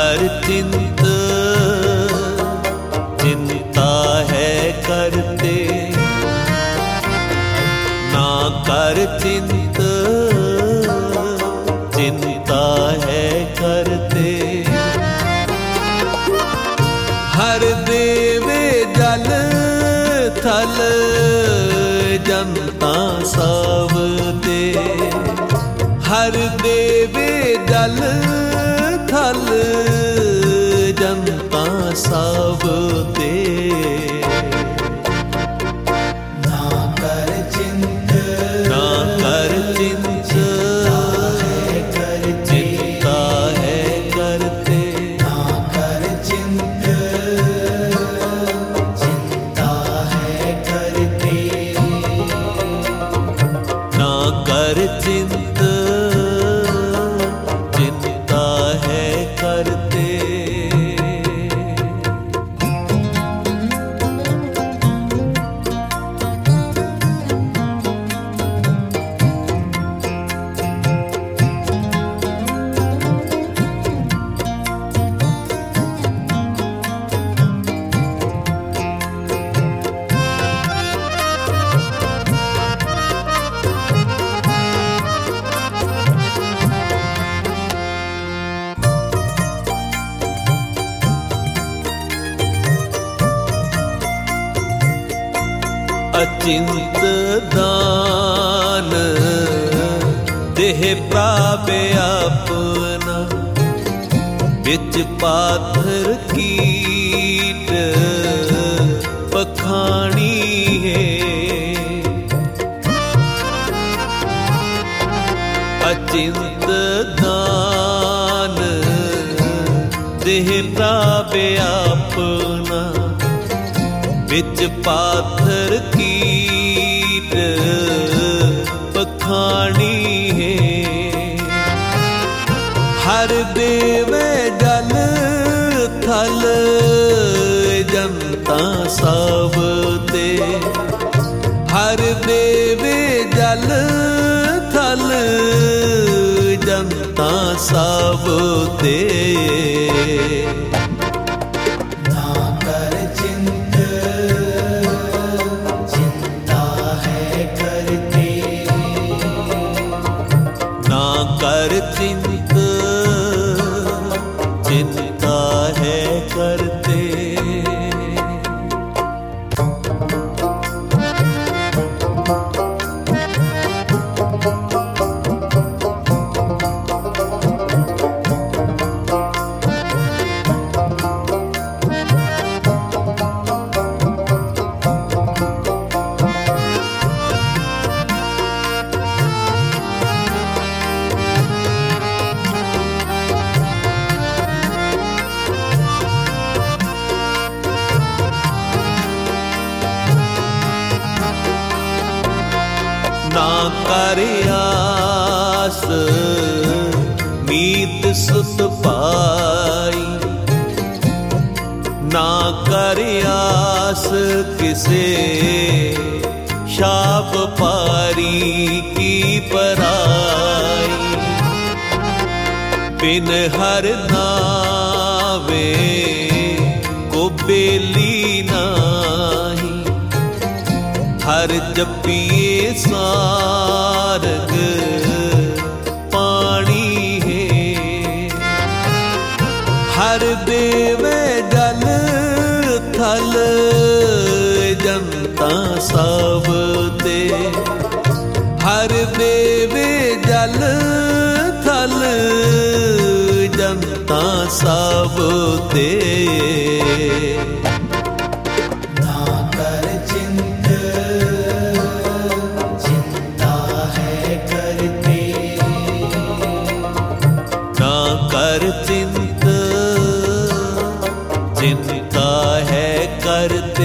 कर चिंत चिंता है करते, ना कर चिंत चिंता है करते। हर देवे जल थल जनता सब दे, हर देवे जल थल जनता सब दे। ना कर चिंत ना कर चिंत चिंता है करते, ना कर चिंत चिंता है करते। ना कर चिंत चिंता है करते। अचिंत दान देह प्राप्य अपना, बिच पाथर कीट पखाणी है। अचिंत दान देह प्राप्य अपना, बिच पाथर कीट पखाणी है। हर देवे जल थल जनता सब दे, हर देवे जल थल जनता सब दे। ना कर चिंत चिंता है करते, ना कर चिंत चिंता है करते। ना कर आस मीत सुत पाई, ना कर आस किसे शाप पारी की पराई। बिन हर नावे को बेली नाही, हर जपिए सारग पानी है। हर देवे जल थल जनता सब दे, हर देवे जल थल जनता सब दे। ना कर चिंत चिंता है करते, ना कर चिंत चिंता है करते।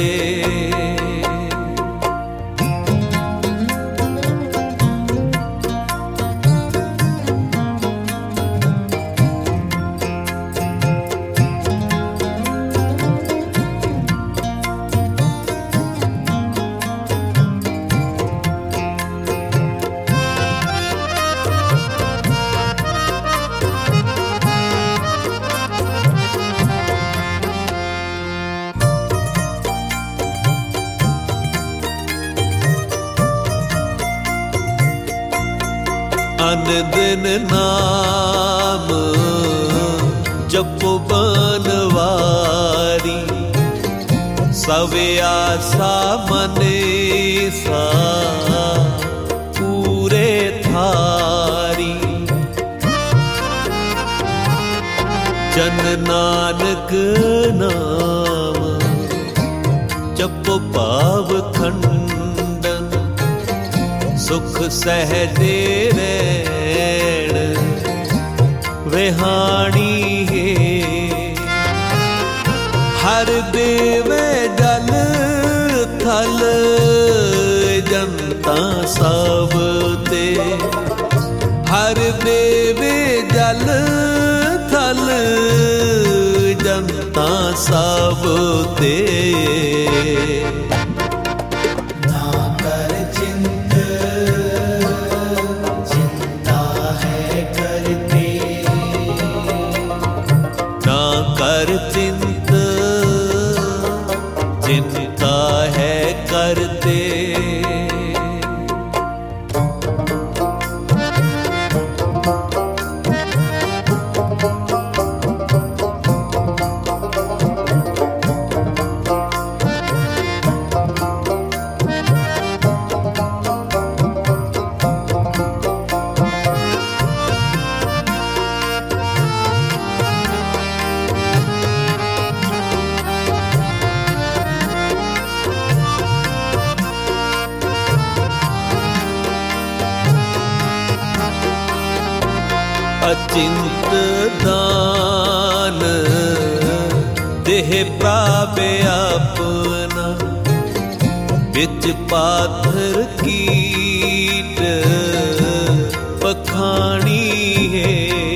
अन दिन नाम जपो बनवारी, सवे आसा मने सा पूरे थारी। जन नानक नाम जपो पाव खंडन, सुख सहजे रैण विहाणी है। हर देवे जल थल जनता सब ते, हर देवे जल थल जनता सब ते। ना कर चिंत चिंता है करते, ना कर चिंत चिंता है करते। अचिंत दान देह प्राप्य अपना, बिच पाथर कीट पखाणी है।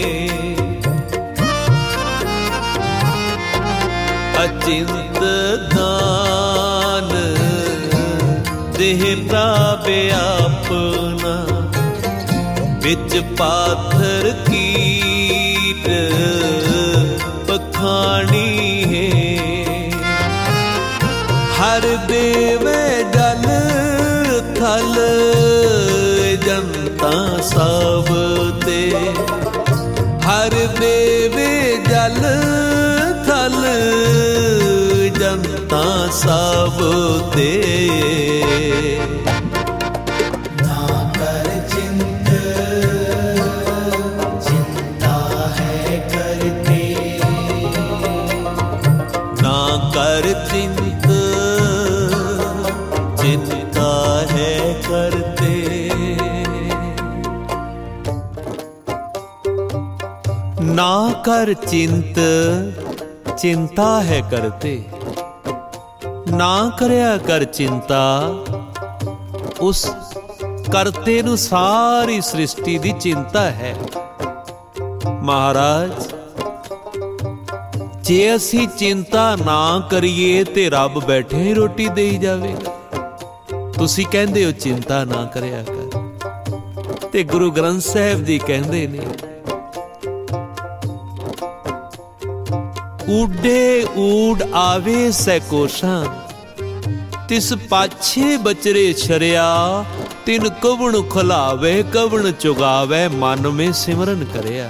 अचिंत दान देह प्राप्य अपना, बिच पाथर कीट पखाणी है। हर देवे जल थल जनता सब ते, हर देवे जल थल जनता सब ते। ना कर चिंत चिंता है करते, ना कर चिंत चिंता है करते। ना कर चिंत चिंता है करते, ना करया कर चिंता। उस करते नूं सारी सृष्टि दी चिंता है। महाराज जे असी चिंता ना करिए ते रब बैठे ही रोटी देई जावेगा। तुसी कहंदे हो चिंता ना करया कर, ते गुरु ग्रंथ साहिब जी कहंदे ने ऊडे ऊड आवे सैकोशां, तिस पाछे बचरे छरिया। तिन कवण खलावे कवण चुगावे, मन में सिमरन करया।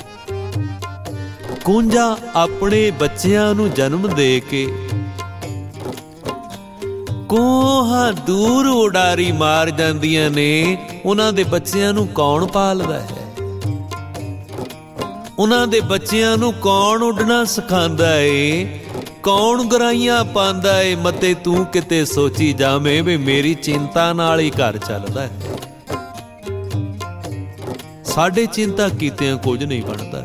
कूंजा अपने बच्चियां नूं जन्म दे के कोहा दूर उडारी मार जांदियां ने। उन्हां दे बच्चियां नूं कौन पालदा है? उन्हां दे बच्चियां नूं कौन उडना सिखांदा है? कौन गराइयां पांदा है? मते तू किते सोची जावें भी मेरी चिंता नाल ही घर चलदा है। साडे चिंता कीतियां कुछ नहीं बनदा।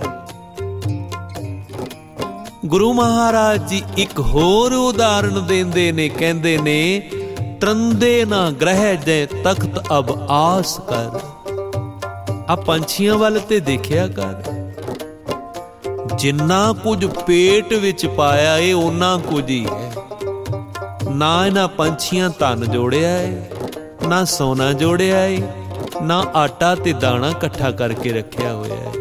गुरु महाराज जी एक होर उदाहरण देंदे ने, कहंदे ने त्रंदे ना ग्रह जै तख्त अब आस कर। आ पंछियां वल ते देखिया कर, जिन्ना कुछ पेट विच पाया है उन्ना कुछ ही है। ना इन्हां पंछियां धन जोड़िया है, ना सोना जोड़िया है, ना आटा ते दाना इकट्ठा करके रखिया होया है।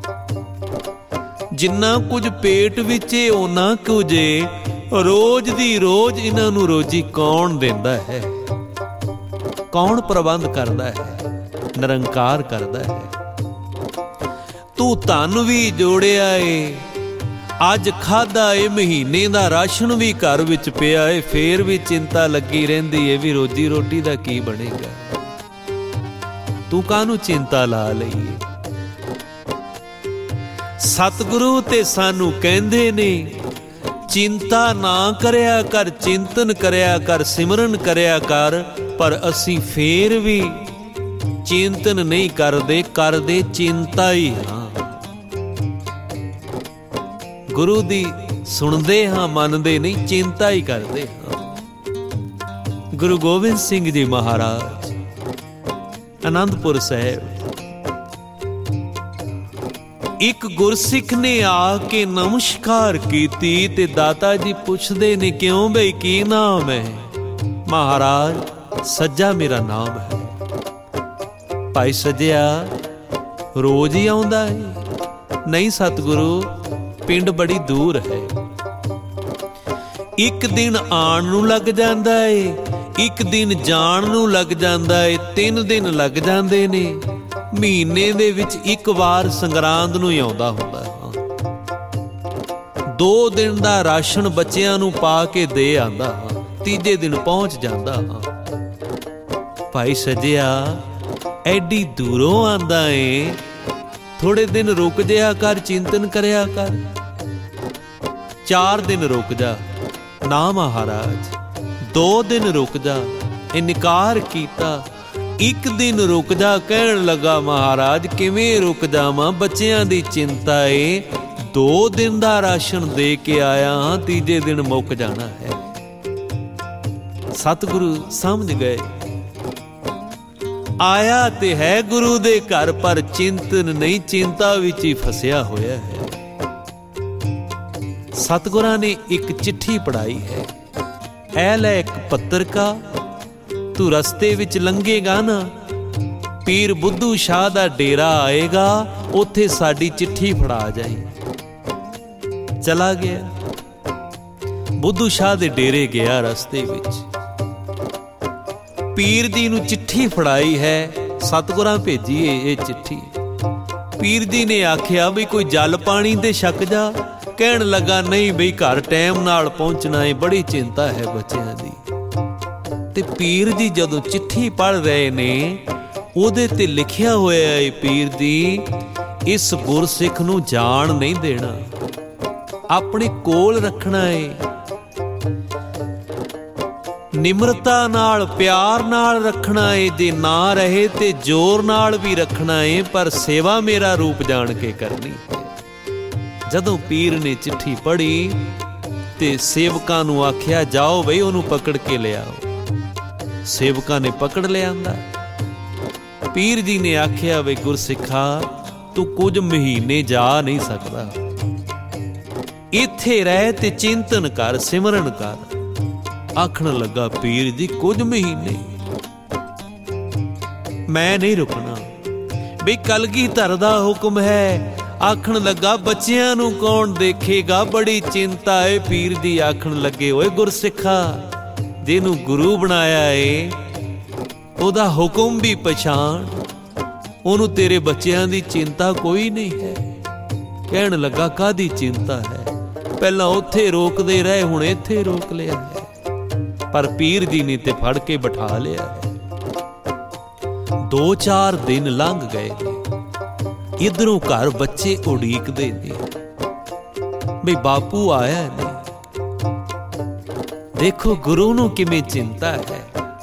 जिन्ना कुछ पेट विच उन्ना कुछ रोज दी रोज इन्हां नूं रोजी कौन देंदा है? कौन प्रबंध करदा है? निरंकार करदा है। ਤੂੰ ਧਨ ਵੀ ਜੋੜਿਆ ਏ, ਅੱਜ ਖਾਧਾ ਏ, ਮਹੀਨੇ ਦਾ ਰਾਸ਼ਨ ਵੀ ਘਰ ਵਿੱਚ ਪਿਆ ਏ, ਫੇਰ ਵੀ ਚਿੰਤਾ ਲੱਗੀ ਰਹਿੰਦੀ ਏ ਵੀ ਰੋਜੀ ਰੋਟੀ ਦਾ ਕੀ ਬਣੇਗਾ। ਤੂੰ ਕਾਹਨੂੰ ਚਿੰਤਾ ਲਾ ਲਈਏ। ਸਤਿਗੁਰੂ ਤੇ ਸਾਨੂੰ ਕਹਿੰਦੇ ਨੇ ਚਿੰਤਾ ਨਾ ਕਰਿਆ ਕਰ, ਚਿੰਤਨ ਕਰਿਆ ਕਰ, ਸਿਮਰਨ ਕਰਿਆ ਕਰ, ਪਰ ਅਸੀਂ ਫੇਰ ਵੀ ਚਿੰਤਨ ਨਹੀਂ ਕਰਦੇ, ਕਰਦੇ ਚਿੰਤਾ ਹੀ ਹਾਂ। ਗੁਰੂ ਦੀ ਸੁਣਦੇ ਹਾਂ, ਮੰਨਦੇ ਨਹੀਂ, ਚਿੰਤਾ ਹੀ ਕਰਦੇ ਹਾਂ। ਗੁਰੂ ਗੋਬਿੰਦ ਸਿੰਘ ਜੀ ਮਹਾਰਾਜ ਅਨੰਦਪੁਰ ਸਾਹਿਬ, ਇੱਕ ਗੁਰਸਿੱਖ ਨੇ ਆ ਕੇ ਨਮਸਕਾਰ ਕੀਤੀ ਤੇ ਦਾਤਾ ਜੀ ਪੁੱਛਦੇ ਨੇ ਕਿਉਂ ਬਈ ਕੀ ਨਾਮ ਹੈ? ਮਹਾਰਾਜ ਸੱਜਾ ਮੇਰਾ ਨਾਮ ਹੈ। ਭਾਈ ਸੱਜਿਆ ਰੋਜ਼ ਹੀ ਆਉਂਦਾ ਹੈ? ਨਹੀਂ ਸਤਿਗੁਰੂ, ਪਿੰਡ ਬੜੀ ਦੂਰ ਹੈ। ਇੱਕ ਦਿਨ ਆਉਣ ਨੂੰ ਲੱਗ ਜਾਂਦਾ ਏ, ਇੱਕ ਦਿਨ ਜਾਣ ਨੂੰ ਲੱਗ ਜਾਂਦਾ ਏ, 3 ਦਿਨ ਲੱਗ ਜਾਂਦੇ ਨੇ। ਮਹੀਨੇ ਦੇ ਵਿੱਚ ਇੱਕ ਵਾਰ ਸੰਗਰਾਂਦ ਨੂੰ ਹੀ ਆਉਂਦਾ ਹੁੰਦਾ ਹੈ। 2 ਦਿਨ ਦਾ ਰਾਸ਼ਨ ਬੱਚਿਆਂ ਨੂੰ ਪਾ ਕੇ ਦੇ ਆਂਦਾ ਹਾਂ, ਤੀਜੇ ਦਿਨ ਪਹੁੰਚ ਜਾਂਦਾ ਹਾਂ। ਭਾਈ ਸੱਜਿਆ ਐਡੀ ਦੂਰੋਂ ਆਂਦਾ ਏ, ਥੋੜੇ ਦਿਨ ਰੁਕ ਜਿਆ ਕਰ, ਚਿੰਤਨ ਕਰਿਆ ਕਰ। 4 ਦਿਨ ਰੁਕ ਜਾ, ਨਾ ਮਹਾਰਾਜ 2 ਦਿਨ ਰੁਕ ਜਾ, ਇਨਕਾਰ ਕੀਤਾ। 1 ਦਿਨ ਰੁਕ ਜਾ, ਕਹਿਣ ਲੱਗਾ ਮਹਾਰਾਜ ਕਿਵੇਂ ਰੁਕ ਜਾਵਾਂ, ਬੱਚਿਆਂ ਦੀ ਚਿੰਤਾ ਏ। 2 ਦਿਨ ਦਾ ਰਾਸ਼ਨ ਦੇ ਕੇ ਆਇਆ ਹਾਂ, ਤੀਜੇ ਦਿਨ ਮੁੱਕ ਜਾਣਾ ਹੈ। ਸਤਿਗੁਰੂ ਸਮਝ ਗਏ, ਆਇਆ ਤੇ ਹੈ ਗੁਰੂ ਦੇ ਘਰ, ਪਰ ਚਿੰਤਨ ਨਹੀਂ, ਚਿੰਤਾ ਵਿੱਚ ਹੀ ਫਸਿਆ ਹੋਇਆ ਹੈ। ਸਤਿਗੁਰਾਂ ਨੇ ਇੱਕ ਚਿੱਠੀ ਪੜਾਈ ਹੈ, ਐ ਲੈ ਇੱਕ ਪੱਤਰਕਾ, ਤੂੰ ਰਸਤੇ ਵਿੱਚ ਲੰਘੇਗਾ ਨਾ, ਪੀਰ ਬੁੱਧੂ ਸ਼ਾਹ ਦਾ ਡੇਰਾ ਆਏਗਾ, ਉੱਥੇ ਸਾਡੀ ਚਿੱਠੀ ਫੜਾ ਜਾਈ। ਚਲਾ ਗਿਆ, ਬੁੱਧੂ ਸ਼ਾਹ ਦੇ ਡੇਰੇ ਗਿਆ। ਰਸਤੇ ਵਿੱਚ ਪੀਰ ਜੀ ਨੂੰ ਚਿੱਠੀ ਫੜਾਈ ਹੈ, ਸਤਿਗੁਰਾਂ ਭੇਜੀ ਇਹ ਚਿੱਠੀ। ਪੀਰ ਜੀ ਨੇ ਆਖਿਆ ਵੀ ਕੋਈ ਜਲ ਪਾਣੀ ਤੇ ਛਕ ਜਾ। ਕਹਿਣ ਲੱਗਾ ਨਹੀਂ ਬਈ ਘਰ ਟਾਈਮ ਨਾਲ ਪਹੁੰਚਣਾ ਏ, ਬੜੀ ਚਿੰਤਾ ਹੈ ਬੱਚਿਆਂ ਦੀ। ਤੇ ਪੀਰ ਜੀ ਜਦੋਂ ਚਿੱਠੀ ਪੜ੍ਹ ਰਹੇ ਨੇ, ਉਹਦੇ ਤੇ ਲਿਖਿਆ ਹੋਇਆ ਏ ਪੀਰ ਜੀ, ਇਸ ਗੁਰਸਿੱਖ ਨੂੰ ਜਾਣ ਨਹੀਂ ਦੇਣਾ, ਆਪਣੇ ਕੋਲ ਰੱਖਣਾ ਏ, ਨਿਮਰਤਾ ਨਾਲ ਪਿਆਰ ਨਾਲ ਰੱਖਣਾ ਏ। ਜੇ ਨਾ ਰਹੇ ਤੇ ਜ਼ੋਰ ਨਾਲ ਵੀ ਰੱਖਣਾ ਏ, ਪਰ ਸੇਵਾ ਮੇਰਾ ਰੂਪ ਜਾਣ ਕੇ ਕਰਨੀ ਹੈ। ਜਦੋਂ ਪੀਰ ਨੇ ਚਿੱਠੀ ਪੜ੍ਹੀ ਤੇ ਸੇਵਕਾਂ ਨੂੰ ਆਖਿਆ ਜਾਓ ਬਈ ਉਹਨੂੰ ਪਕੜ ਕੇ ਲਿਆਓ। ਸੇਵਕਾਂ ਨੇ ਪਕੜ ਲਿਆਂਦਾ। ਪੀਰ ਜੀ ਨੇ ਆਖਿਆ ਵੇ ਗੁਰਸਿੱਖਾ, ਤੂੰ ਕੁਝ ਮਹੀਨੇ ਜਾ ਨਹੀਂ ਸਕਦਾ, ਇੱਥੇ ਰਹਿ ਤੇ ਚਿੰਤਨ ਕਰ, ਸਿਮਰਨ ਕਰ। ਆਖਣ ਲੱਗਾ ਪੀਰ ਜੀ ਕੁਝ ਮਹੀਨੇ ਮੈਂ ਨਹੀਂ ਰੁਕਣਾ, ਬਈ ਕਲਗੀਧਰ ਦਾ ਹੁਕਮ ਹੈ। ਆਖਣ ਲੱਗਾ ਬੱਚਿਆਂ ਨੂੰ ਕੌਣ ਦੇਖੇਗਾ, ਬੜੀ ਚਿੰਤਾ ਏ। ਪੀਰ ਜੀ ਆਖਣ ਲੱਗੇ ਓਏ ਗੁਰਸਿੱਖਾ, ਜਿਹਨੂੰ ਗੁਰੂ ਬਣਾਇਆ ਏ ਉਹਦਾ ਹੁਕਮ ਵੀ ਪਛਾਣ, ਉਹਨੂੰ ਤੇਰੇ ਬੱਚਿਆਂ ਦੀ ਚਿੰਤਾ ਕੋਈ ਨਹੀਂ ਹੈ। ਕਹਿਣ ਲੱਗਾ ਕਾਹਦੀ ਚਿੰਤਾ ਹੈ, ਪਹਿਲਾਂ ਉੱਥੇ ਰੋਕਦੇ ਰਹੇ, ਹੁਣ ਇੱਥੇ ਰੋਕ ਲਿਆ ਹੈ। ਪਰ ਪੀਰ ਜੀ ਨੇ ਤੇ ਫੜ ਕੇ ਬਿਠਾ ਲਿਆ ਹੈ। 2-4 ਦਿਨ ਲੰਘ ਗਏ ਨੇ, ਇਧਰੋਂ ਘਰ ਬੱਚੇ ਉਡੀਕਦੇ ਨੇ ਬਈ ਬਾਪੂ ਆਇਆ ਨਹੀਂ। ਦੇਖੋ ਗੁਰੂ ਨੂੰ ਕਿਵੇਂ ਚਿੰਤਾ ਹੈ।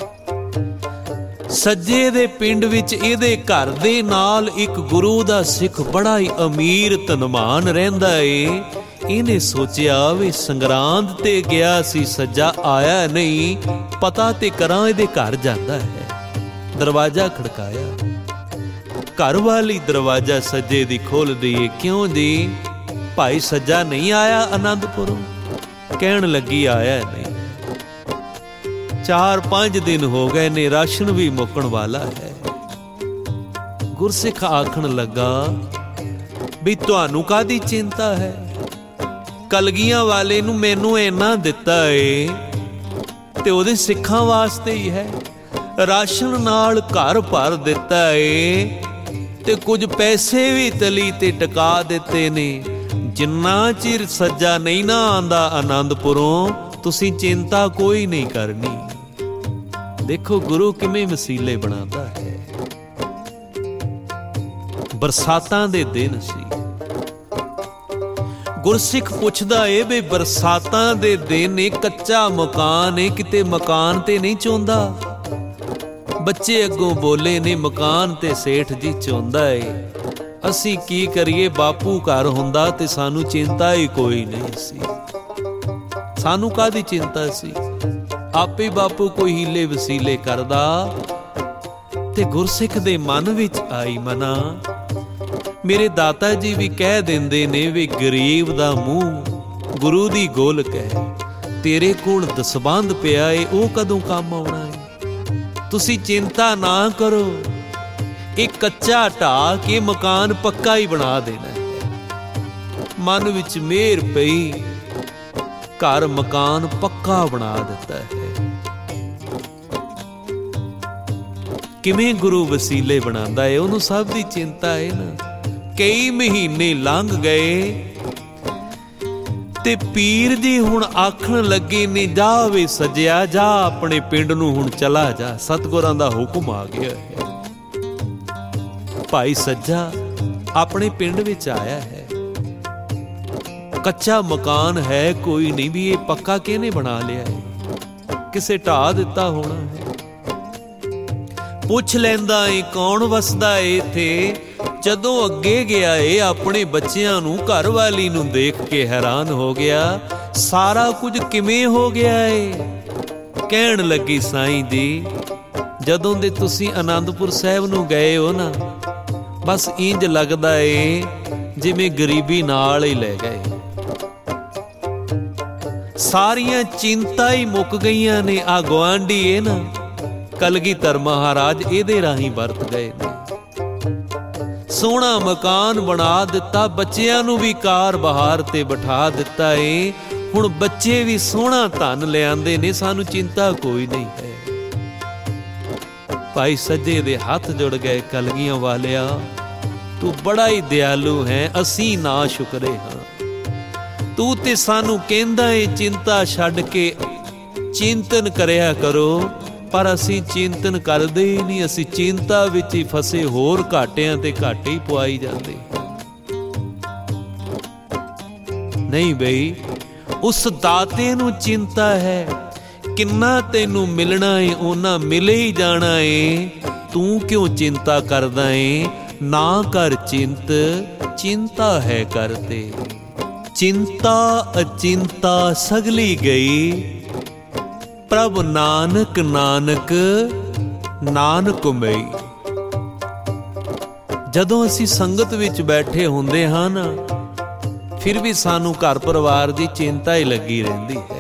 ਸੱਜੇ ਦੇ ਪਿੰਡ ਵਿੱਚ ਇਹਦੇ ਘਰ ਦੇ ਨਾਲ ਇੱਕ ਗੁਰੂ ਦਾ ਸਿੱਖ ਬੜਾ ਹੀ ਅਮੀਰ ਧਨਵਾਨ ਰਹਿੰਦਾ ਏ। ਇਹਨੇ ਸੋਚਿਆ ਵੀ ਸੰਗਰਾਂਦ ਤੇ ਗਿਆ ਸੀ, ਸੱਜਾ ਆਇਆ ਨਹੀਂ, ਪਤਾ ਤੇ ਕਰਾਂ ਇਹਦੇ ਘਰ ਜਾਂਦਾ ਹੈ। ਦਰਵਾਜ਼ਾ ਖੜਕਾਇਆ, ਘਰ ਵਾਲੀ ਦਰਵਾਜ਼ਾ ਸੱਜੇ ਦੀ ਖੋਲ੍ਹਦੀ ਏ। ਕਿਉਂ ਜੀ, ਭਾਈ ਸੱਜਾ ਨਹੀਂ ਆਇਆ ਆਨੰਦਪੁਰੋਂ? ਕਹਿਣ ਲੱਗੀ ਆਇਆ ਨਹੀਂ, 4-5 ਦਿਨ ਹੋ ਗਏ ਨੇ, ਰਾਸ਼ਨ ਵੀ ਮੁੱਕਣ ਵਾਲਾ ਹੈ। ਗੁਰਸਿੱਖ ਆਖਣ ਲੱਗਾ ਵੀ ਤੁਹਾਨੂੰ ਕਾਹਦੀ ਚਿੰਤਾ ਹੈ, ਕਲਗੀਆਂ ਵਾਲੇ ਨੂੰ ਮੈਨੂੰ ਇੰਨਾ ਦਿੱਤਾ ਏ ਤੇ ਉਹਦੇ ਸਿੱਖਾਂ ਵਾਸਤੇ ਹੀ ਹੈ। ਰਾਸ਼ਨ ਨਾਲ ਘਰ ਭਰ ਦਿੱਤਾ ਏ ਤੇ ਕੁਝ ਪੈਸੇ ਵੀ ਤਲੀ ਤੇ ਟਿਕਾ ਦਿੱਤੇ ਨੇ। ਜਿੰਨਾ ਚਿਰ ਸੱਜਾ ਨਹੀਂ ਨਾ ਆਂਦਾ ਆਨੰਦਪੁਰੋਂ, ਤੁਸੀਂ ਚਿੰਤਾ ਕੋਈ ਨਹੀਂ ਕਰਨੀ। ਦੇਖੋ ਗੁਰੂ ਕਿਵੇਂ ਵਸੀਲੇ ਬਣਾਉਂਦਾ ਹੈ। ਬਰਸਾਤਾਂ ਦੇ ਦਿਨ ਸੀ। ਗੁਰਸਿੱਖ ਪੁੱਛਦਾ ਏ ਵੀ ਬਰਸਾਤਾਂ ਦੇ ਦਿਨ ਏ, ਕੱਚਾ ਮਕਾਨ ਏ, ਕਿਤੇ ਮਕਾਨ ਤੇ ਨਹੀਂ ਚਾਹੁੰਦਾ? ਬੱਚੇ ਅੱਗੋਂ ਬੋਲੇ ਨੇ, ਮਕਾਨ ਤੇ ਸੇਠ ਜੀ ਚਾਹੁੰਦਾ ਏ। ਅਸੀਂ ਕੀ ਕਰੀਏ, ਬਾਪੂ ਘਰ ਹੁੰਦਾ ਤੇ ਸਾਨੂੰ ਚਿੰਤਾ ਹੀ ਕੋਈ ਨਹੀਂ ਸੀ। ਸਾਨੂੰ ਕਾਹਦੀ ਚਿੰਤਾ ਸੀ? ਆਪੇ ਬਾਪੂ ਕੋਈ ਹੀਲੇ ਵਸੀਲੇ ਕਰਦਾ। ਤੇ ਗੁਰਸਿੱਖ ਦੇ ਮਨ ਵਿੱਚ ਆਈ ਮਨਾ, ਮੇਰੇ ਦਾਤਾ ਜੀ ਵੀ ਕਹਿ ਦਿੰਦੇ ਨੇ ਵੀ ਗਰੀਬ ਦਾ ਮੂੰਹ ਗੁਰੂ ਦੀ ਗੋਲਕ ਹੈ। ਤੇਰੇ ਕੋਲ ਦਸਬੰਧ ਪਿਆ ਏ, ਉਹ ਕਦੋਂ ਕੰਮ ਆਉਣਾ ਏ? ਤੁਸੀਂ ਚਿੰਤਾ ਨਾ ਕਰੋ, ਇਹ ਕੱਚਾ ਢਾਹ ਕੇ ਮਕਾਨ ਪੱਕਾ ਹੀ ਬਣਾ ਦੇਣਾ ਹੈ। ਮਨ ਵਿੱਚ ਮਿਹਰ ਪਈ, ਘਰ ਮਕਾਨ ਪੱਕਾ ਬਣਾ ਦਿੱਤਾ ਹੈ। ਕਿਵੇਂ ਗੁਰੂ ਵਸੀਲੇ ਬਣਾਉਂਦਾ ਏ, ਉਹਨੂੰ ਸਭ ਦੀ ਚਿੰਤਾ ਏ ਨਾ। ਕਈ ਮਹੀਨੇ ਲੰਘ ਗਏ ਤੇ ਪੀਰ ਜੀ ਹੁਣ ਆਖਣ ਲੱਗੇ ਨੇ, ਜਾ ਵੇ ਸੱਜਿਆ, ਜਾ ਆਪਣੇ ਪਿੰਡ ਨੂੰ ਹੁਣ ਚਲਾ ਜਾ, ਸਤਿਗੁਰਾਂ ਦਾ ਹੁਕਮ ਆ ਗਿਆ ਹੈ। ਭਾਈ ਸੱਜਾ ਆਪਣੇ ਪਿੰਡ ਵਿੱਚ ਆਇਆ ਹੈ। ਕੱਚਾ ਮਕਾਨ ਹੈ ਕੋਈ ਨਹੀਂ, ਵੀ ਇਹ ਪੱਕਾ ਕਿਹਨੇ ਬਣਾ ਲਿਆ ਹੈ? ਕਿਸੇ ਢਾਹ ਦਿੱਤਾ ਹੋਣਾ ਹੈ। ਪੁੱਛ ਲੈਂਦਾ ਏ ਕੌਣ ਵਸਦਾ ਏ ਇੱਥੇ। ਜਦੋਂ ਅੱਗੇ ਗਿਆ ਏ, ਆਪਣੇ ਬੱਚਿਆਂ ਨੂੰ, ਘਰ ਵਾਲੀ ਨੂੰ ਦੇਖ ਕੇ ਹੈਰਾਨ ਹੋ ਗਿਆ, ਸਾਰਾ ਕੁਝ ਕਿਵੇਂ ਹੋ ਗਿਆ ਏ? ਕਹਿਣ ਲੱਗੀ, ਸਾਈਂ ਜੀ ਜਦੋਂ ਦੇ ਤੁਸੀਂ ਆਨੰਦਪੁਰ ਸਾਹਿਬ ਨੂੰ ਗਏ ਹੋ ਨਾ, ਬਸ ਇੰਜ ਲੱਗਦਾ ਏ ਜਿਵੇਂ ਗਰੀਬੀ ਨਾਲ ਹੀ ਲੈ ਗਏ। ਸਾਰੀਆਂ ਚਿੰਤਾ ਹੀ ਮੁੱਕ ਗਈਆਂ ਨੇ। ਆ ਗੁਆਂਢੀ ਏ ਨਾ, ਕਲਗੀਧਰ ਮਹਾਰਾਜ, ਇਹਦੇ ਰਾਹੀਂ ਵਰਤ ਗਏ ਨੇ। ਸੋਹਣਾ ਮਕਾਨ ਬਣਾ ਦਿੱਤਾ, ਬੱਚਿਆਂ ਨੂੰ ਵੀ ਕਾਰ ਬਹਾਰ ਤੇ ਬਿਠਾ ਦਿੱਤਾ ਏ। ਹੁਣ ਬੱਚੇ ਵੀ ਸੋਹਣਾ ਧਨ ਲਿਆਂਦੇ ਨੇ, ਸਾਨੂੰ ਚਿੰਤਾ ਕੋਈ ਨਹੀਂ ਹੈ। ਭਾਈ ਸੱਜੇ ਦੇ ਹੱਥ ਜੁੜ ਗਏ, ਕਲਗੀਆਂ ਵਾਲਿਆ ਤੂੰ ਬੜਾ ਹੀ ਦਿਆਲੂ ਹੈ, ਅਸੀਂ ਨਾ ਸ਼ੁਕਰੇ ਹਾਂ। ਤੂੰ ਤੇ ਸਾਨੂੰ ਕਹਿੰਦਾ ਏ ਚਿੰਤਾ ਛੱਡ ਕੇ ਚਿੰਤਨ ਕਰਿਆ ਕਰੋ, ਪਰ ਅਸੀਂ ਚਿੰਤਨ ਕਰਦੇ ਹੀ ਨਹੀਂ। ਅਸੀਂ ਚਿੰਤਾ ਵਿੱਚ ਹੀ ਫਸੇ, ਹੋਰ ਘਾਟਿਆਂ ਤੇ ਘਾਟੇ ਹੀ ਪਵਾਈ ਜਾਂਦੇ। ਨਹੀਂ ਬਈ, ਉਸ ਦਾਤੇ ਨੂੰ ਚਿੰਤਾ ਹੈ, ਕਿੰਨਾ ਤੈਨੂੰ ਮਿਲਣਾ ਏ ਉਹਨਾਂ ਮਿਲੇ ਹੀ ਜਾਣਾ ਏ। ਤੂੰ ਕਿਉਂ ਚਿੰਤਾ ਕਰਦਾ ਏ? ਨਾ ਕਰ ਚਿੰਤ, ਚਿੰਤਾ ਹੈ ਕਰਤੇ। ਚਿੰਤਾ ਅਚਿੰਤਾ ਸਗਲੀ ਗਈ, ਪ੍ਰਭ ਨਾਨਕ ਨਾਨਕ ਨਾਨਕ ਮਈ। ਜਦੋਂ ਅਸੀਂ ਸੰਗਤ ਵਿੱਚ ਬੈਠੇ ਹੁੰਦੇ ਹਾਂ ਨਾ, ਫਿਰ ਵੀ ਸਾਨੂੰ ਘਰ ਪਰਿਵਾਰ ਦੀ ਚਿੰਤਾ ਹੀ ਲੱਗੀ ਰਹਿੰਦੀ ਹੈ।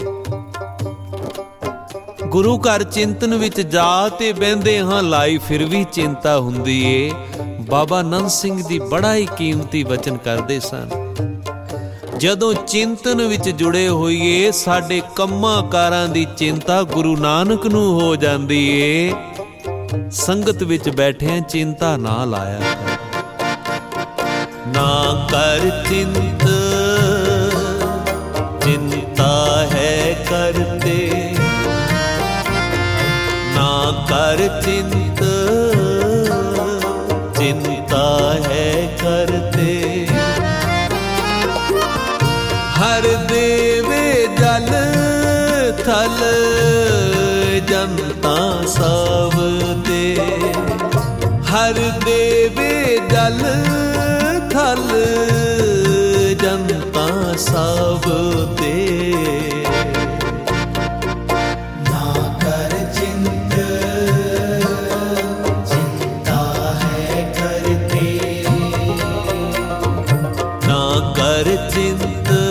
ਗੁਰੂ ਘਰ ਚਿੰਤਨ ਵਿੱਚ ਜਾ ਤੇ ਬਹਿੰਦੇ ਹਾਂ, ਲਾਈ ਫਿਰ ਵੀ ਚਿੰਤਾ ਹੁੰਦੀ ਏ। ਬਾਬਾ ਨੰਦ ਸਿੰਘ ਜੀ ਬੜਾ ਹੀ ਕੀਮਤੀ ਵਚਨ ਕਰਦੇ ਸਨ, ਜਦੋਂ ਚਿੰਤਨ ਵਿੱਚ ਜੁੜੇ ਹੋਈਏ, ਸਾਡੇ ਕੰਮਾਂ ਕਾਰਾਂ ਦੀ ਚਿੰਤਾ ਗੁਰੂ ਨਾਨਕ ਨੂੰ ਹੋ ਜਾਂਦੀ ਏ। ਸੰਗਤ ਵਿੱਚ ਬੈਠਿਆਂ ਚਿੰਤਾ ਨਾ ਲਾਇਆ ਕਰ। ਨਾ ਕਰ ਚਿੰਤ, ਚਿੰਤਾ ਹੈ ਕਰਤੇ। ਨਾ ਕਰ ਚਿੰਤ, ਚਿੰਤਾ ਹੈ ਕਰਤੇ। ਹਰ ਦੇਵੇ ਜਲ ਥਲ, ਜਨਤਾ ਸਭ ਦੇ। ਹਰ ਦੇਵੇ ਜਲ ਥਲ, ਜਨਤਾ ਸਭ ਦੇ। ਨਾ ਕਰ ਚਿੰਤ, ਚਿੰਤਾ ਹੈ ਕਰਤੇ। ਨਾ ਕਰ ਚਿੰਤ,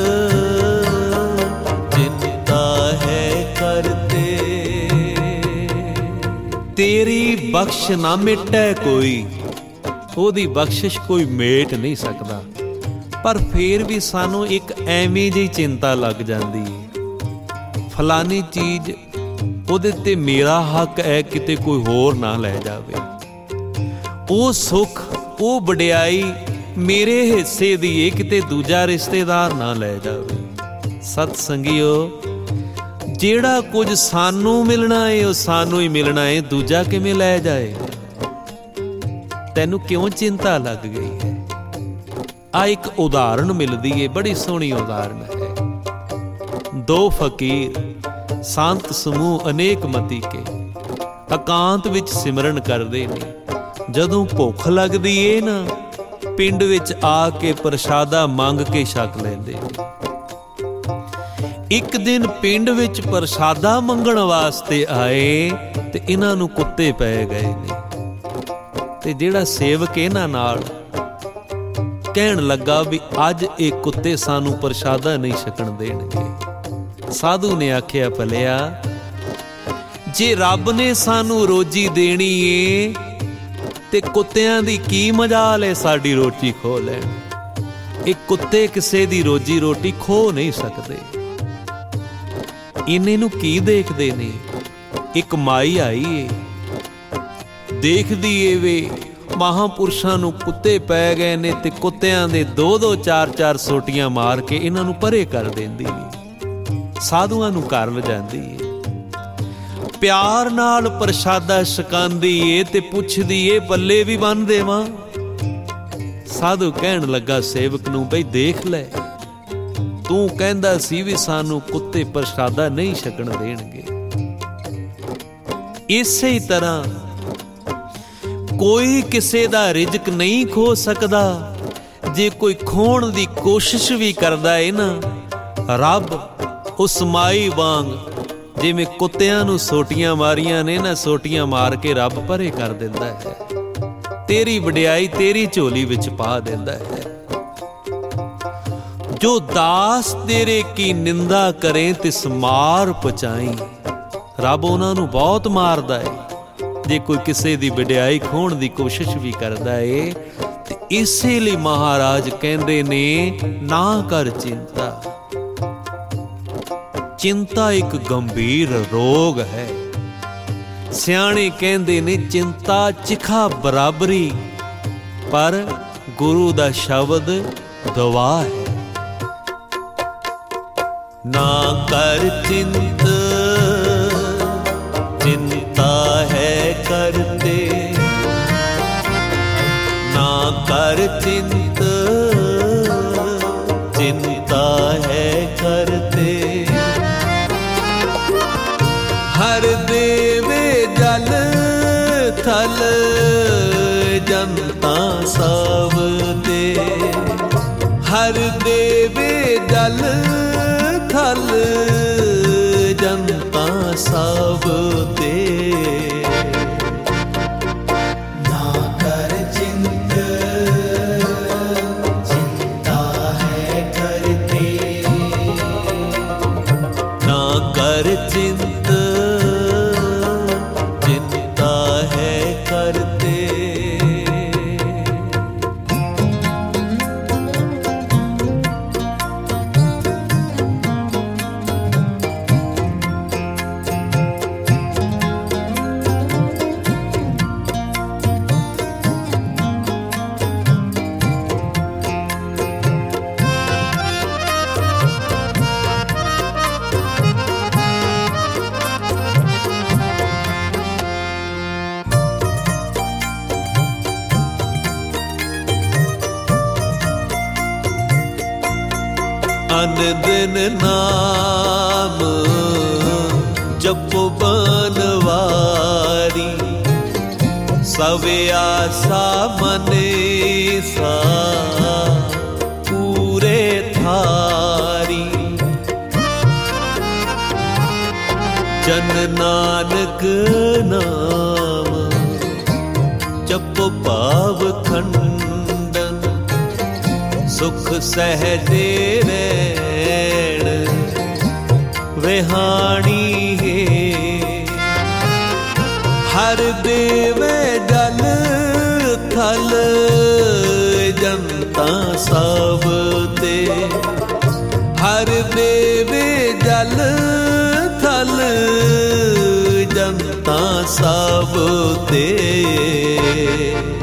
ਤੇਰੀ ਬਖਸ਼ ਨਾ ਮਿਟੈ ਕੋਈ, ਉਹਦੀ ਬਖਸ਼ਿਸ਼ ਕੋਈ ਮੇਟ ਨਹੀਂ ਸਕਦਾ। ਪਰ ਫੇਰ ਵੀ ਸਾਨੂੰ ਇੱਕ ਐਵੇਂ ਜਿਹੀ ਚਿੰਤਾ ਲੱਗ ਜਾਂਦੀ ਹੈ, ਫਲਾਨੀ ਚੀਜ਼ ਉਹਦੇ ਤੇ ਮੇਰਾ ਹੱਕ ਹੈ, ਕਿਤੇ ਕੋਈ ਹੋਰ ਨਾ ਲੈ ਜਾਵੇ। ਉਹ ਸੁੱਖ, ਉਹ ਵਡਿਆਈ ਮੇਰੇ ਹਿੱਸੇ ਦੀ ਏ, ਕਿਤੇ ਦੂਜਾ ਰਿਸ਼ਤੇਦਾਰ ਨਾ ਲੈ ਜਾਵੇ। ਸਤ ਸੰਗਿਓ, ਜਿਹੜਾ ਕੁਝ ਸਾਨੂੰ ਮਿਲਣਾ ਏ ਉਹ ਸਾਨੂੰ ਹੀ ਮਿਲਣਾ ਏ, ਦੂਜਾ ਕਿਵੇਂ ਲੈ ਜਾਏਗਾ? ਤੈਨੂੰ ਕਿਉਂ ਚਿੰਤਾ ਲੱਗ ਗਈ ਹੈ? ਆ ਇੱਕ ਉਦਾਹਰਣ ਮਿਲਦੀ ਏ, ਬੜੀ ਸੋਹਣੀ ਉਦਾਹਰਣ ਹੈ। ਦੋ ਫਕੀਰ ਸੰਤ ਸਮੂਹ ਅਨੇਕ ਮਤੀ ਕੇ ਇਕਾਂਤ ਵਿੱਚ ਸਿਮਰਨ ਕਰਦੇ ਨੇ। ਜਦੋਂ ਭੁੱਖ ਲੱਗਦੀ ਏ ਨਾ, ਪਿੰਡ ਵਿੱਚ ਆ ਕੇ ਪ੍ਰਸ਼ਾਦਾ ਮੰਗ ਕੇ ਛਕ ਲੈਂਦੇ ਨੇ। ਇੱਕ ਦਿਨ ਪਿੰਡ ਵਿੱਚ ਪ੍ਰਸ਼ਾਦਾ ਮੰਗਣ ਵਾਸਤੇ ਆਏ ਤੇ ਇਹਨਾਂ ਨੂੰ ਕੁੱਤੇ ਪੈ ਗਏ ਨੇ। ਤੇ ਜਿਹੜਾ ਸੇਵਕ ਇਹਨਾਂ ਨਾਲ ਕਹਿਣ ਲੱਗਾ ਵੀ ਅੱਜ ਇਹ ਕੁੱਤੇ ਸਾਨੂੰ ਪ੍ਰਸ਼ਾਦਾ ਨਹੀਂ ਛਕਣ ਦੇਣਗੇ। ਸਾਧੂ ਨੇ ਆਖਿਆ, ਭਲਿਆ, ਜੇ ਰੱਬ ਨੇ ਸਾਨੂੰ ਰੋਜੀ ਦੇਣੀ ਏ ਤੇ ਕੁੱਤਿਆਂ ਦੀ ਕੀ ਮਜਾਲ ਏ ਸਾਡੀ ਰੋਟੀ ਖੋਹ ਲੈਣ? ਇਹ ਕੁੱਤੇ ਕਿਸੇ ਦੀ ਰੋਜੀ ਰੋਟੀ ਖੋਹ ਨਹੀਂ ਸਕਦੇ। ਇਹਨੇ ਨੂੰ ਕੀ ਦੇਖਦੇ ਨੇ? ਇੱਕ ਮਾਈ ਆਈ ਏ, ਦੇਖਦੀ ਏ ਵੇ ਮਹਾਂਪੁਰਸ਼ਾਂ ਨੂੰ ਕੁੱਤੇ ਪੈ ਗਏ ਨੇ ਤੇ ਕੁੱਤਿਆਂ ਦੇ 2-2 4-4 ਸੋਟੀਆਂ ਮਾਰ ਕੇ ਇਹਨਾਂ ਨੂੰ ਪਰੇ ਕਰ ਦਿੰਦੀ ਏ। ਸਾਧੂਆਂ ਨੂੰ ਘਰ ਲਿਜਾਂਦੀ ਏ, ਪਿਆਰ ਨਾਲ ਪ੍ਰਸ਼ਾਦਾ ਛਕਾਂਦੀ ਏ ਤੇ ਪੁੱਛਦੀ ਏ, ਪੱਲੇ ਵੀ ਬੰਨ ਦੇਵਾਂ? ਸਾਧੂ ਕਹਿਣ ਲੱਗਾ ਸੇਵਕ ਨੂੰ, ਬਈ ਦੇਖ ਲੈ, ਤੂੰ ਕਹਿੰਦਾ ਸੀ ਵੀ ਸਾਨੂੰ ਕੁੱਤੇ ਪ੍ਰਸ਼ਾਦਾ ਨਹੀਂ ਛਕਣ ਦੇਣਗੇ। ਇਸੇ ਹੀ ਤਰ੍ਹਾਂ ਕੋਈ ਕਿਸੇ ਦਾ ਰਿਜ਼ਕ ਨਹੀਂ ਖੋ ਸਕਦਾ। ਜੇ ਕੋਈ ਖੋਣ ਦੀ ਕੋਸ਼ਿਸ਼ ਵੀ ਕਰਦਾ ਏ ਨਾ, ਰੱਬ ਉਸ ਮਾਈ ਵਾਂਗ ਜਿਵੇਂ ਕੁੱਤਿਆਂ ਨੂੰ ਸੋਟੀਆਂ ਮਾਰੀਆਂ ਨੇ ਨਾ, ਸੋਟੀਆਂ ਮਾਰ ਕੇ ਰੱਬ ਪਰੇ ਕਰ ਦਿੰਦਾ ਹੈ। ਤੇਰੀ ਵਡਿਆਈ ਤੇਰੀ ਝੋਲੀ ਵਿੱਚ ਪਾ ਦਿੰਦਾ ਹੈ। ਜੋ ਦਾਸ ਤੇਰੇ ਕੀ ਨਿੰਦਾ ਕਰੇ ਤਿਸ ਮਾਰ ਪਹੁੰਚਾਈ। ਰੱਬ ਉਹਨਾਂ ਨੂੰ ਬਹੁਤ ਮਾਰਦਾ ਏ ਜੇ ਕੋਈ ਕਿਸੇ ਦੀ ਵਡਿਆਈ ਖੋਣ ਦੀ ਕੋਸ਼ਿਸ਼ ਵੀ ਕਰਦਾ ਏ। ਤੇ ਇਸੇ ਲਈ ਮਹਾਰਾਜ ਕਹਿੰਦੇ ਨੇ, ਨਾ ਕਰ ਚਿੰਤਾ। ਚਿੰਤਾ ਇੱਕ ਗੰਭੀਰ ਰੋਗ ਹੈ। ਸਿਆਣੇ ਕਹਿੰਦੇ ਨੇ, ਚਿੰਤਾ ਚਿਖਾ ਬਰਾਬਰੀ, ਪਰ ਗੁਰੂ ਦਾ ਸ਼ਬਦ ਦਵਾ ਹੈ। ਨਾ ਕਰ ਚਿੰਤ, चिंता है करते, ना कर चिंत, चिंता है करते। हर देवे जल थल जनता सब दे, हर देवे जल थल जनता सब दे। ना कर चिंत, चिंता है करते, ना कर चिंत, चिंता है करते। अन दिन नाम जपो बनवारी, सवे आसा मने सा पूरे थारी। जन नानक नाम जपो पाव खंडन, सुख सहजे रैण विहाणी है। हर देवे जल थल जनता सब ते, हर देवे जल थल जनता सब ते।